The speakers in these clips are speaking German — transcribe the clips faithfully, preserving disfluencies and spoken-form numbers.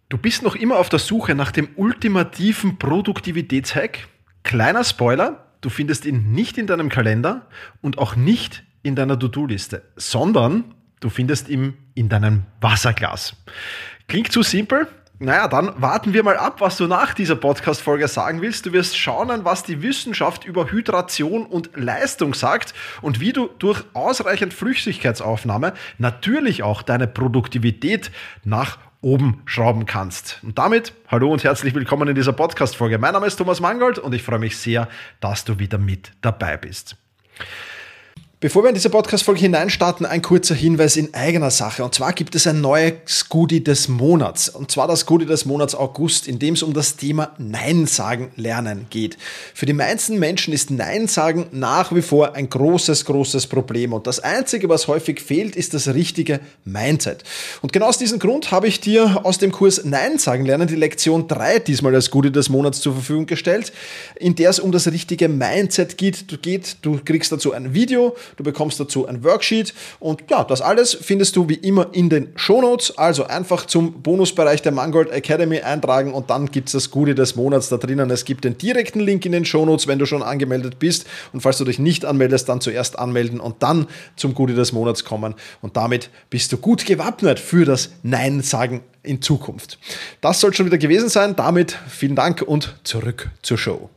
Du bist noch immer auf der Suche nach dem ultimativen Produktivitätshack? Kleiner Spoiler, du findest ihn nicht in deinem Kalender und auch nicht in deiner To-Do-Liste, sondern du findest ihn in deinem Wasserglas. Klingt zu simpel? Naja, dann warten wir mal ab, was du nach dieser Podcast-Folge sagen willst. Du wirst schauen, was die Wissenschaft über Hydration und Leistung sagt und wie du durch ausreichend Flüssigkeitsaufnahme natürlich auch deine Produktivität nach oben schrauben kannst. Und damit hallo und herzlich willkommen in dieser Podcast-Folge. Mein Name ist Thomas Mangold und ich freue mich sehr, dass du wieder mit dabei bist. Bevor wir in diese Podcast-Folge hineinstarten, ein kurzer Hinweis in eigener Sache. Und zwar gibt es ein neues Goodie des Monats. Und zwar das Goodie des Monats August, in dem es um das Thema Nein sagen lernen geht. Für die meisten Menschen ist Nein sagen nach wie vor ein großes, großes Problem. Und das Einzige, was häufig fehlt, ist das richtige Mindset. Und genau aus diesem Grund habe ich dir aus dem Kurs Nein sagen lernen die Lektion drei diesmal als Goodie des Monats zur Verfügung gestellt, in der es um das richtige Mindset geht. Du, geht, du kriegst dazu ein Video, du bekommst dazu ein Worksheet und ja, das alles findest du wie immer in den Shownotes. Also einfach zum Bonusbereich der Mangold Academy eintragen und dann gibt es das Goodie des Monats da drinnen. Es gibt den direkten Link in den Shownotes, wenn du schon angemeldet bist, und falls du dich nicht anmeldest, dann zuerst anmelden und dann zum Goodie des Monats kommen und damit bist du gut gewappnet für das Nein sagen in Zukunft. Das soll schon wieder gewesen sein. Damit vielen Dank und zurück zur Show.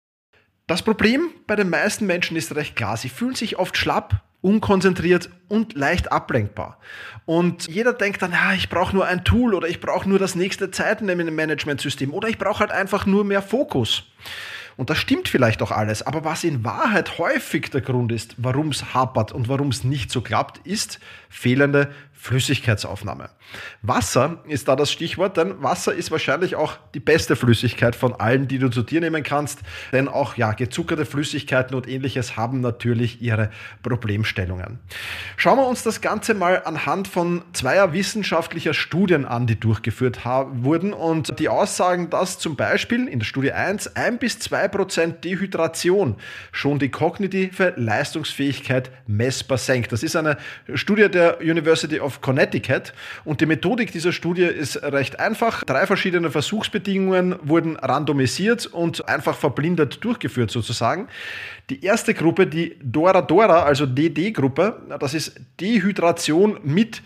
Das Problem bei den meisten Menschen ist recht klar. Sie fühlen sich oft schlapp, unkonzentriert und leicht ablenkbar. Und jeder denkt dann, ja, ich brauche nur ein Tool oder ich brauche nur das nächste Zeitenmanagementsystem oder ich brauche halt einfach nur mehr Fokus. Und das stimmt vielleicht auch alles, aber was in Wahrheit häufig der Grund ist, warum es hapert und warum es nicht so klappt, ist fehlende Flüssigkeitsaufnahme. Wasser ist da das Stichwort, denn Wasser ist wahrscheinlich auch die beste Flüssigkeit von allen, die du zu dir nehmen kannst, denn auch ja, gezuckerte Flüssigkeiten und ähnliches haben natürlich ihre Problemstellungen. Schauen wir uns das Ganze mal anhand von zweier wissenschaftlicher Studien an, die durchgeführt haben, wurden und die aussagen, dass zum Beispiel in der Studie eins ein bis zwei Prozent Dehydration schon die kognitive Leistungsfähigkeit messbar senkt. Das ist eine Studie der University of Connecticut und die Methodik dieser Studie ist recht einfach. Drei verschiedene Versuchsbedingungen wurden randomisiert und einfach verblindet durchgeführt sozusagen. Die erste Gruppe, die Dora-Dora, also D D-Gruppe, das ist Dehydration mit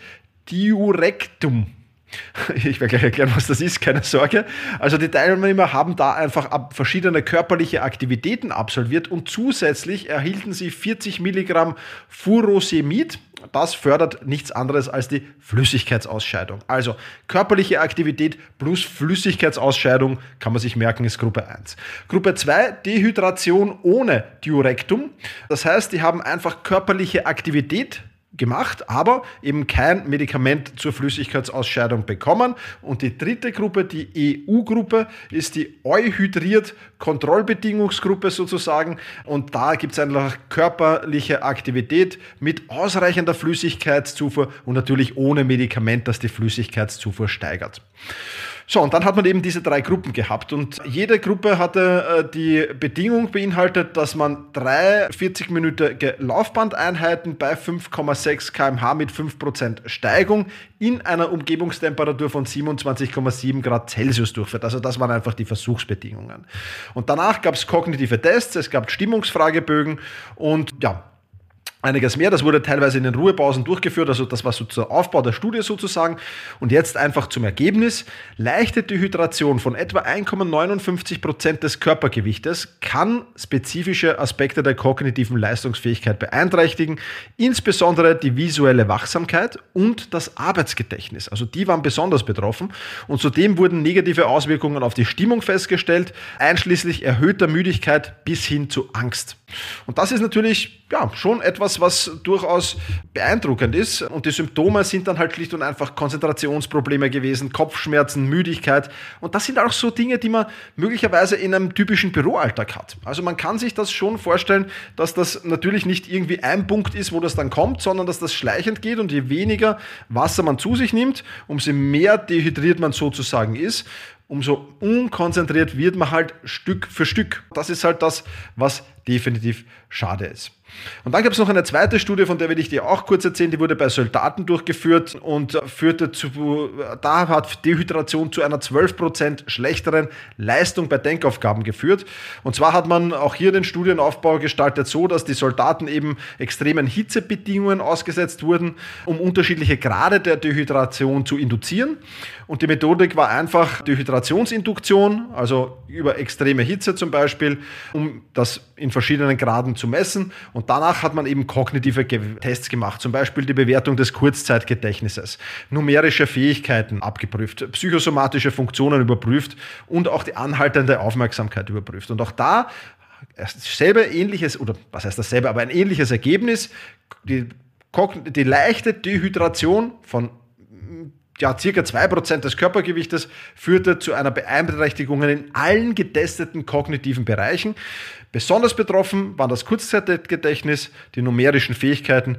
Diurektum. Ich werde gleich erklären, was das ist, keine Sorge. Also die Teilnehmer haben da einfach verschiedene körperliche Aktivitäten absolviert und zusätzlich erhielten sie vierzig Milligramm Furosemid. Das fördert nichts anderes als die Flüssigkeitsausscheidung. Also körperliche Aktivität plus Flüssigkeitsausscheidung, kann man sich merken, ist Gruppe eins. Gruppe zwei, Dehydration ohne Diurektum. Das heißt, die haben einfach körperliche Aktivität gemacht, aber eben kein Medikament zur Flüssigkeitsausscheidung bekommen. Und die dritte Gruppe, die E U-Gruppe, ist die Euhydriert-Kontrollbedingungsgruppe sozusagen. Und da gibt es einfach körperliche Aktivität mit ausreichender Flüssigkeitszufuhr und natürlich ohne Medikament, das die Flüssigkeitszufuhr steigert. So, und dann hat man eben diese drei Gruppen gehabt und jede Gruppe hatte äh, die Bedingung beinhaltet, dass man drei vierzig-minütige Laufbandeinheiten bei fünf Komma sechs Kilometer pro Stunde mit fünf Prozent Steigung in einer Umgebungstemperatur von siebenundzwanzig Komma sieben Grad Celsius durchführt. Also das waren einfach die Versuchsbedingungen. Und danach gab es kognitive Tests, es gab Stimmungsfragebögen und ja, einiges mehr, das wurde teilweise in den Ruhepausen durchgeführt, also das war so der Aufbau der Studie sozusagen. Und jetzt einfach zum Ergebnis. Leichte Dehydration von etwa eins Komma neunundfünfzig Prozent des Körpergewichtes kann spezifische Aspekte der kognitiven Leistungsfähigkeit beeinträchtigen, insbesondere die visuelle Wachsamkeit und das Arbeitsgedächtnis. Also die waren besonders betroffen und zudem wurden negative Auswirkungen auf die Stimmung festgestellt, einschließlich erhöhter Müdigkeit bis hin zu Angst. Und das ist natürlich ja, schon etwas, was durchaus beeindruckend ist. Und die Symptome sind dann halt schlicht und einfach Konzentrationsprobleme gewesen, Kopfschmerzen, Müdigkeit. Und das sind auch so Dinge, die man möglicherweise in einem typischen Büroalltag hat. Also man kann sich das schon vorstellen, dass das natürlich nicht irgendwie ein Punkt ist, wo das dann kommt, sondern dass das schleichend geht. Und je weniger Wasser man zu sich nimmt, umso mehr dehydriert man sozusagen ist. umso unkonzentriert wird man halt Stück für Stück. Das ist halt das, was definitiv schade ist. Und dann gab es noch eine zweite Studie, von der will ich dir auch kurz erzählen, die wurde bei Soldaten durchgeführt und führte zu, da hat Dehydration zu einer zwölf Prozent schlechteren Leistung bei Denkaufgaben geführt. Und zwar hat man auch hier den Studienaufbau gestaltet so, dass die Soldaten eben extremen Hitzebedingungen ausgesetzt wurden, um unterschiedliche Grade der Dehydration zu induzieren. Und die Methodik war einfach Dehydrationsinduktion, also über extreme Hitze zum Beispiel, um das in verschiedenen Graden zu messen. Und danach hat man eben kognitive Tests gemacht, zum Beispiel die Bewertung des Kurzzeitgedächtnisses, numerische Fähigkeiten abgeprüft, psychosomatische Funktionen überprüft und auch die anhaltende Aufmerksamkeit überprüft. Und auch da dasselbe ähnliches, oder was heißt dasselbe, aber ein ähnliches Ergebnis, die, die leichte Dehydration von ja, circa zwei Prozent des Körpergewichtes führte zu einer Beeinträchtigung in allen getesteten kognitiven Bereichen. Besonders betroffen waren das Kurzzeitgedächtnis, die numerischen Fähigkeiten,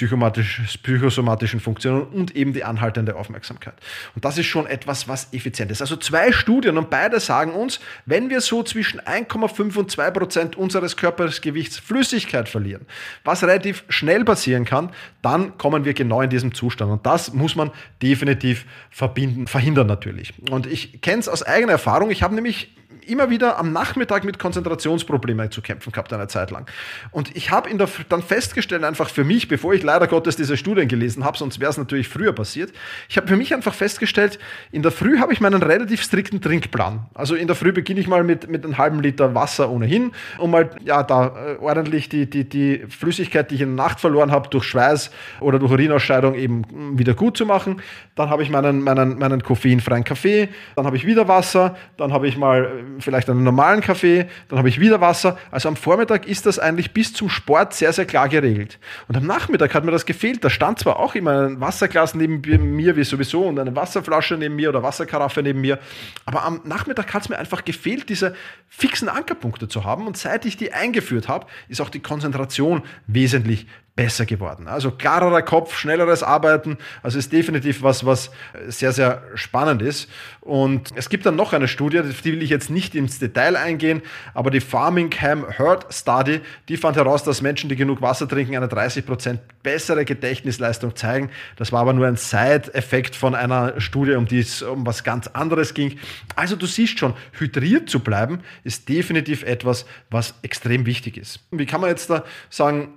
psychosomatischen Funktionen und eben die anhaltende Aufmerksamkeit. Und das ist schon etwas, was effizient ist. Also zwei Studien und beide sagen uns, wenn wir so zwischen eins Komma fünf und zwei Prozent unseres Körpergewichts Flüssigkeit verlieren, was relativ schnell passieren kann, dann kommen wir genau in diesem Zustand. Und das muss man definitiv verbinden, verhindern natürlich. Und ich kenne es aus eigener Erfahrung. Ich habe nämlich immer wieder am Nachmittag mit Konzentrationsproblemen zu kämpfen gehabt, eine Zeit lang. Und ich habe dann festgestellt, einfach für mich, bevor ich leider Gottes diese Studien gelesen habe, sonst wäre es natürlich früher passiert, ich habe für mich einfach festgestellt, in der Früh habe ich meinen relativ strikten Trinkplan. Also in der Früh beginne ich mal mit, mit einem halben Liter Wasser ohnehin, um mal ja, da äh, ordentlich die, die, die Flüssigkeit, die ich in der Nacht verloren habe, durch Schweiß oder durch Urinausscheidung eben wieder gut zu machen. Dann habe ich meinen, meinen, meinen koffeinfreien Kaffee, dann habe ich wieder Wasser, dann habe ich mal vielleicht einen normalen Kaffee, dann habe ich wieder Wasser. Also am Vormittag ist das eigentlich bis zum Sport sehr, sehr klar geregelt. Und am Nachmittag hat mir das gefehlt. Da stand zwar auch immer ein Wasserglas neben mir, wie sowieso, und eine Wasserflasche neben mir oder Wasserkaraffe neben mir, aber am Nachmittag hat es mir einfach gefehlt, diese fixen Ankerpunkte zu haben. Und seit ich die eingeführt habe, ist auch die Konzentration wesentlich besser geworden. Also klarerer Kopf, schnelleres Arbeiten, also ist definitiv was, was sehr, sehr spannend ist. Und es gibt dann noch eine Studie, die will ich jetzt nicht ins Detail eingehen, aber die Framingham Heart Study, die fand heraus, dass Menschen, die genug Wasser trinken, eine dreißig Prozent bessere Gedächtnisleistung zeigen. Das war aber nur ein Side-Effekt von einer Studie, um die es um was ganz anderes ging. Also du siehst schon, hydriert zu bleiben, ist definitiv etwas, was extrem wichtig ist. Wie kann man jetzt da sagen,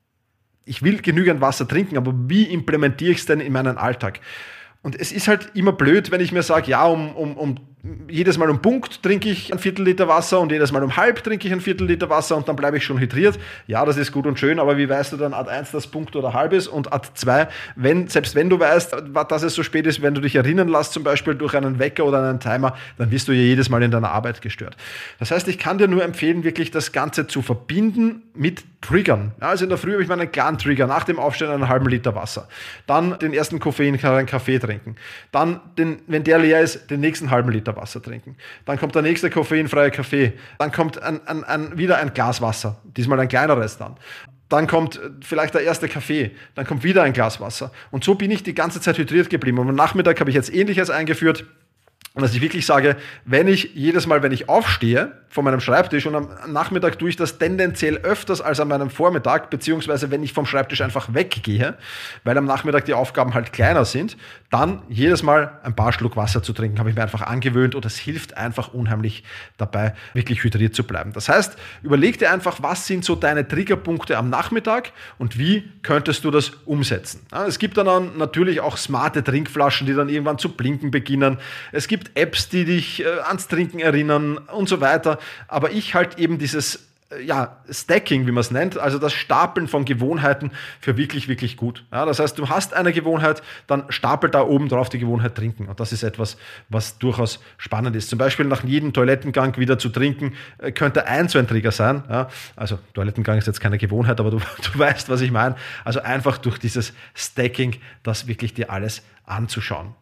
ich will genügend Wasser trinken, aber wie implementiere ich es denn in meinen Alltag? Und es ist halt immer blöd, wenn ich mir sage, ja, um, um, um jedes Mal um Punkt trinke ich ein Viertel Liter Wasser und jedes Mal um halb trinke ich ein Viertel Liter Wasser und dann bleibe ich schon hydriert. Ja, das ist gut und schön, aber wie weißt du dann Ad eins, dass Punkt oder halb ist, und Ad zwei, wenn, selbst wenn du weißt, dass es so spät ist, wenn du dich erinnern lässt, zum Beispiel durch einen Wecker oder einen Timer, dann wirst du ja jedes Mal in deiner Arbeit gestört. Das heißt, ich kann dir nur empfehlen, wirklich das Ganze zu verbinden mit Triggern. Ja, also in der Früh habe ich meinen klaren Trigger, nach dem Aufstehen einen halben Liter Wasser. Dann den ersten koffeinfreien Kaffee trinken. Dann, den, wenn der leer ist, den nächsten halben Liter Wasser trinken. Dann kommt der nächste koffeinfreie Kaffee. Dann kommt ein, ein, ein, wieder ein Glas Wasser. Diesmal ein kleineres dann. Dann kommt vielleicht der erste Kaffee. Dann kommt wieder ein Glas Wasser. Und so bin ich die ganze Zeit hydriert geblieben. Und am Nachmittag habe ich jetzt Ähnliches eingeführt. Und dass ich wirklich sage, wenn ich jedes Mal, wenn ich aufstehe von meinem Schreibtisch, und am Nachmittag tue ich das tendenziell öfters als an meinem Vormittag, beziehungsweise wenn ich vom Schreibtisch einfach weggehe, weil am Nachmittag die Aufgaben halt kleiner sind, dann jedes Mal ein paar Schluck Wasser zu trinken, habe ich mir einfach angewöhnt, und es hilft einfach unheimlich dabei, wirklich hydriert zu bleiben. Das heißt, überleg dir einfach, was sind so deine Triggerpunkte am Nachmittag und wie könntest du das umsetzen. Ja, es gibt dann natürlich auch smarte Trinkflaschen, die dann irgendwann zu blinken beginnen. Es gibt Apps, die dich äh, ans Trinken erinnern und so weiter. Aber ich halt eben dieses äh, ja, Stacking, wie man es nennt, also das Stapeln von Gewohnheiten für wirklich, wirklich gut. Ja, das heißt, du hast eine Gewohnheit, dann stapel da oben drauf die Gewohnheit trinken. Und das ist etwas, was durchaus spannend ist. Zum Beispiel nach jedem Toilettengang wieder zu trinken, äh, könnte ein so ein Trigger sein. Ja, also Toilettengang ist jetzt keine Gewohnheit, aber du, du weißt, was ich meine. Also einfach durch dieses Stacking, das wirklich dir alles anzuschauen.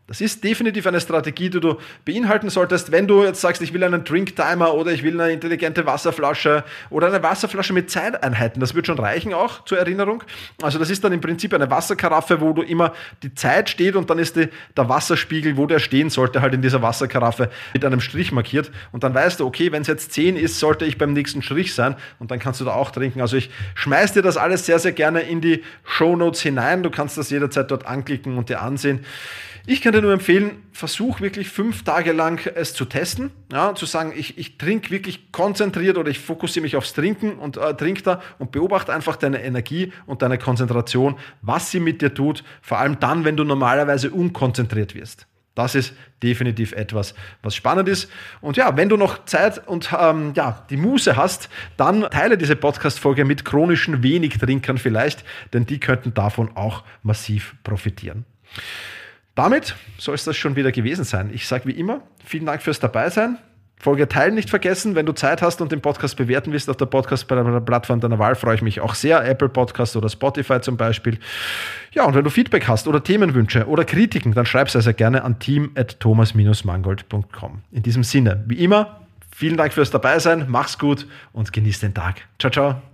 Das ist definitiv eine Strategie, die du beinhalten solltest, wenn du jetzt sagst, ich will einen Drinktimer oder ich will eine intelligente Wasserflasche oder eine Wasserflasche mit Zeiteinheiten. Das wird schon reichen auch zur Erinnerung. Also das ist dann im Prinzip eine Wasserkaraffe, wo du immer die Zeit steht und dann ist die, der Wasserspiegel, wo der stehen sollte, halt in dieser Wasserkaraffe mit einem Strich markiert. Und dann weißt du, okay, wenn es jetzt zehn ist, sollte ich beim nächsten Strich sein und dann kannst du da auch trinken. Also ich schmeiß dir das alles sehr, sehr gerne in die Shownotes hinein. Du kannst das jederzeit dort anklicken und dir ansehen. Ich kann dir nur empfehlen, versuch wirklich fünf Tage lang es zu testen, ja, zu sagen, ich, ich trinke wirklich konzentriert oder ich fokussiere mich aufs Trinken und äh, trink da und beobachte einfach deine Energie und deine Konzentration, was sie mit dir tut, vor allem dann, wenn du normalerweise unkonzentriert wirst. Das ist definitiv etwas, was spannend ist. Und ja, wenn du noch Zeit und ähm, ja, die Muße hast, dann teile diese Podcast-Folge mit chronischen Wenigtrinkern vielleicht, denn die könnten davon auch massiv profitieren. Damit soll es das schon wieder gewesen sein. Ich sage wie immer, vielen Dank fürs Dabeisein. Folge teilen nicht vergessen. Wenn du Zeit hast und den Podcast bewerten willst auf der Podcast-Plattform deiner Wahl, freue ich mich auch sehr. Apple Podcast oder Spotify zum Beispiel. Ja, und wenn du Feedback hast oder Themenwünsche oder Kritiken, dann schreib sehr, sehr gerne an team at thomas dash mangold punkt com. In diesem Sinne, wie immer, vielen Dank fürs Dabeisein. Mach's gut und genieß den Tag. Ciao, ciao.